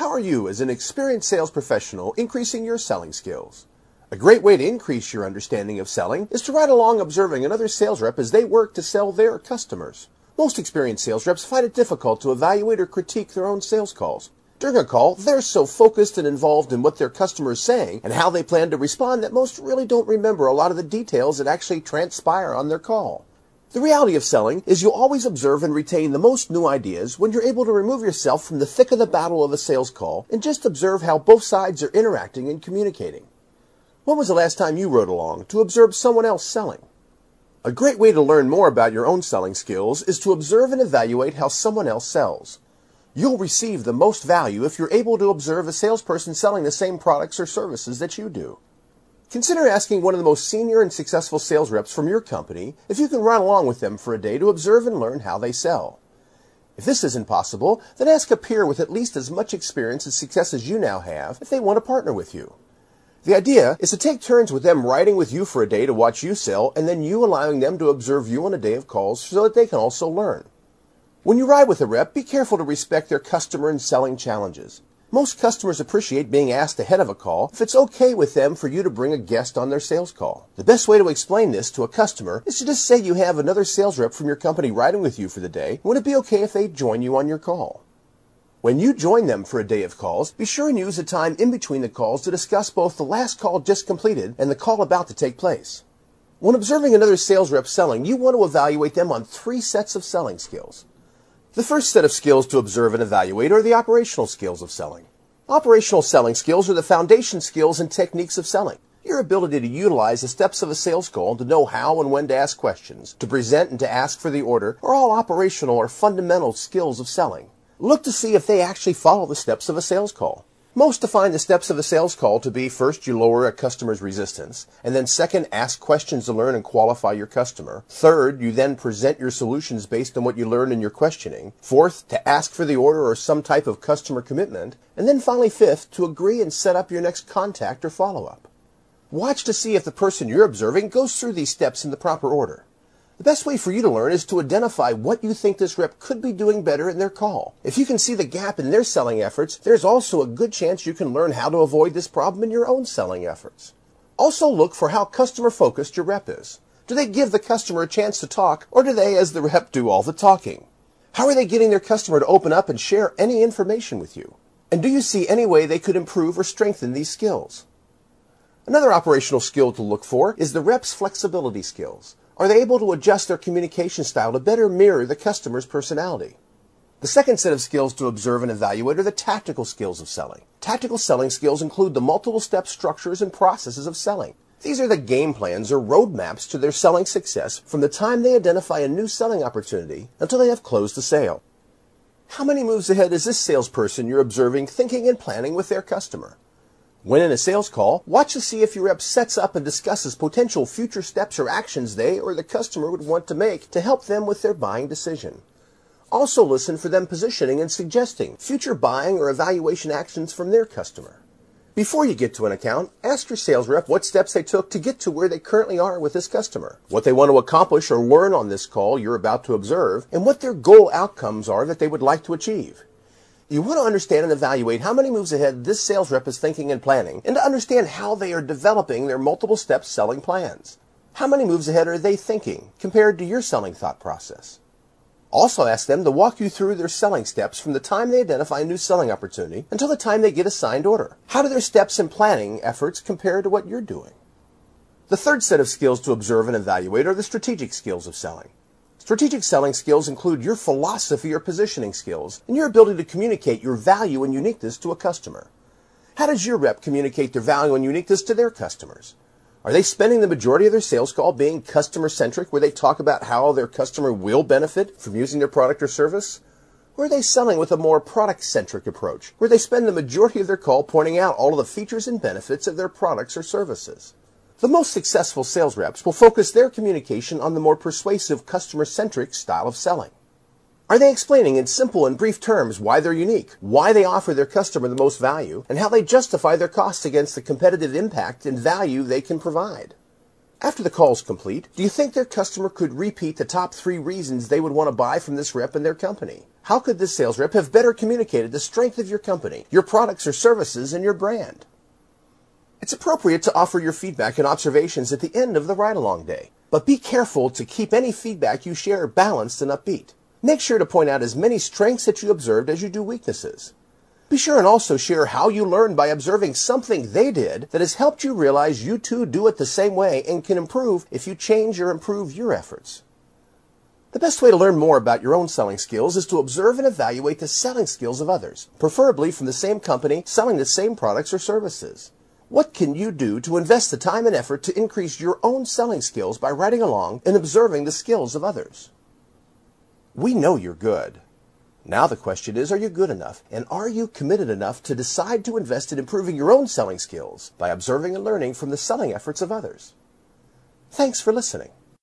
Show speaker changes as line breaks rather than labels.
How are you, as an experienced sales professional, increasing your selling skills? A great way to increase your understanding of selling is to ride along observing another sales rep as they work to sell their customers. Most experienced sales reps find it difficult to evaluate or critique their own sales calls. During a call, they're so focused and involved in what their customer is saying and how they plan to respond that most really don't remember a lot of the details that actually transpire on their call. The reality of selling is you'll always observe and retain the most new ideas when you're able to remove yourself from the thick of the battle of a sales call and just observe how both sides are interacting and communicating. When was the last time you rode along to observe someone else selling? A great way to learn more about your own selling skills is to observe and evaluate how someone else sells. You'll receive the most value if you're able to observe a salesperson selling the same products or services that you do. Consider asking one of the most senior and successful sales reps from your company if you can run along with them for a day to observe and learn how they sell. If this isn't possible, then ask a peer with at least as much experience and success as you now have if they want to partner with you. The idea is to take turns with them riding with you for a day to watch you sell, and then you allowing them to observe you on a day of calls so that they can also learn. When you ride with a rep, be careful to respect their customer and selling challenges. Most customers appreciate being asked ahead of a call if it's okay with them for you to bring a guest on their sales call. The best way to explain this to a customer is to just say you have another sales rep from your company riding with you for the day. Would it be okay if they join you on your call? When you join them for a day of calls, be sure and use the time in between the calls to discuss both the last call just completed and the call about to take place. When observing another sales rep selling, you want to evaluate them on 3 sets of selling skills. The first set of skills to observe and evaluate are the operational skills of selling. Operational selling skills are the foundation skills and techniques of selling. Your ability to utilize the steps of a sales call, to know how and when to ask questions, to present and to ask for the order, are all operational or fundamental skills of selling. Look to see if they actually follow the steps of a sales call. Most define the steps of a sales call to be: first, you lower a customer's resistance, and then second, ask questions to learn and qualify your customer. Third, you then present your solutions based on what you learned in your questioning. Fourth, to ask for the order or some type of customer commitment. And then finally, fifth, to agree and set up your next contact or follow-up. Watch to see if the person you're observing goes through these steps in the proper order. The best way for you to learn is to identify what you think this rep could be doing better in their call. If you can see the gap in their selling efforts, there's also a good chance you can learn how to avoid this problem in your own selling efforts. Also look for how customer-focused your rep is. Do they give the customer a chance to talk, or do they, as the rep, do all the talking? How are they getting their customer to open up and share any information with you? And do you see any way they could improve or strengthen these skills? Another operational skill to look for is the rep's flexibility skills. Are they able to adjust their communication style to better mirror the customer's personality? The second set of skills to observe and evaluate are the tactical skills of selling. Tactical selling skills include the multiple step structures and processes of selling. These are the game plans or roadmaps to their selling success from the time they identify a new selling opportunity until they have closed the sale. How many moves ahead is this salesperson you're observing thinking and planning with their customer? When in a sales call, watch to see if your rep sets up and discusses potential future steps or actions they or the customer would want to make to help them with their buying decision. Also listen for them positioning and suggesting future buying or evaluation actions from their customer. Before you get to an account, ask your sales rep what steps they took to get to where they currently are with this customer, what they want to accomplish or learn on this call you're about to observe, and what their goal outcomes are that they would like to achieve. You want to understand and evaluate how many moves ahead this sales rep is thinking and planning, and to understand how they are developing their multiple step selling plans. How many moves ahead are they thinking compared to your selling thought process? Also ask them to walk you through their selling steps from the time they identify a new selling opportunity until the time they get a signed order. How do their steps and planning efforts compare to what you're doing? The third set of skills to observe and evaluate are the strategic skills of selling. Strategic selling skills include your philosophy or positioning skills and your ability to communicate your value and uniqueness to a customer. How does your rep communicate their value and uniqueness to their customers? Are they spending the majority of their sales call being customer-centric, where they talk about how their customer will benefit from using their product or service? Or are they selling with a more product-centric approach, where they spend the majority of their call pointing out all of the features and benefits of their products or services? The most successful sales reps will focus their communication on the more persuasive customer-centric style of selling. Are they explaining in simple and brief terms why they're unique, why they offer their customer the most value, and how they justify their costs against the competitive impact and value they can provide? After the call is complete, do you think their customer could repeat the top 3 reasons they would want to buy from this rep in their company? How could this sales rep have better communicated the strength of your company, your products or services, and your brand? It's appropriate to offer your feedback and observations at the end of the ride-along day, but be careful to keep any feedback you share balanced and upbeat. Make sure to point out as many strengths that you observed as you do weaknesses. Be sure and also share how you learned by observing something they did that has helped you realize you too do it the same way and can improve if you change or improve your efforts. The best way to learn more about your own selling skills is to observe and evaluate the selling skills of others, preferably from the same company selling the same products or services. What can you do to invest the time and effort to increase your own selling skills by riding along and observing the skills of others? We know you're good. Now the question is, are you good enough? And are you committed enough to decide to invest in improving your own selling skills by observing and learning from the selling efforts of others? Thanks for listening.